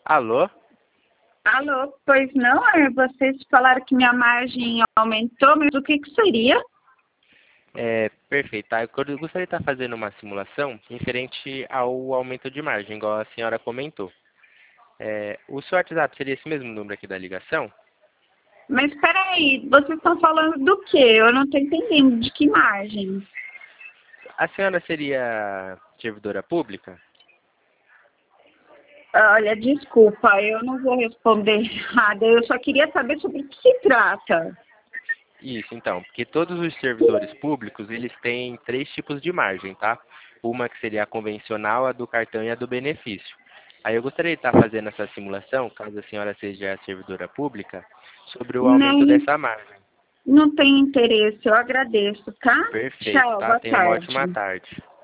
Alô? Alô, pois não, vocês falaram que minha margem aumentou, mas o que que seria? Perfeito. Tá? Eu gostaria de estar fazendo uma simulação referente ao aumento de margem, igual a senhora comentou. O seu WhatsApp seria esse mesmo número aqui da ligação? Mas espera aí, vocês estão falando do quê? Eu não estou entendendo de que margem. A senhora seria servidora pública? Olha, desculpa, eu não vou responder nada, eu só queria saber sobre o que se trata. Isso, então, porque todos os servidores públicos, eles têm três tipos de margem, tá? Uma que seria a convencional, a do cartão e a do benefício. Aí eu gostaria de estar fazendo essa simulação, caso a senhora seja servidora pública, sobre o aumento Nem, dessa margem. não tem interesse, eu agradeço, tá? Perfeito, Tchau, tá? boa Tenha uma ótima tarde. tarde.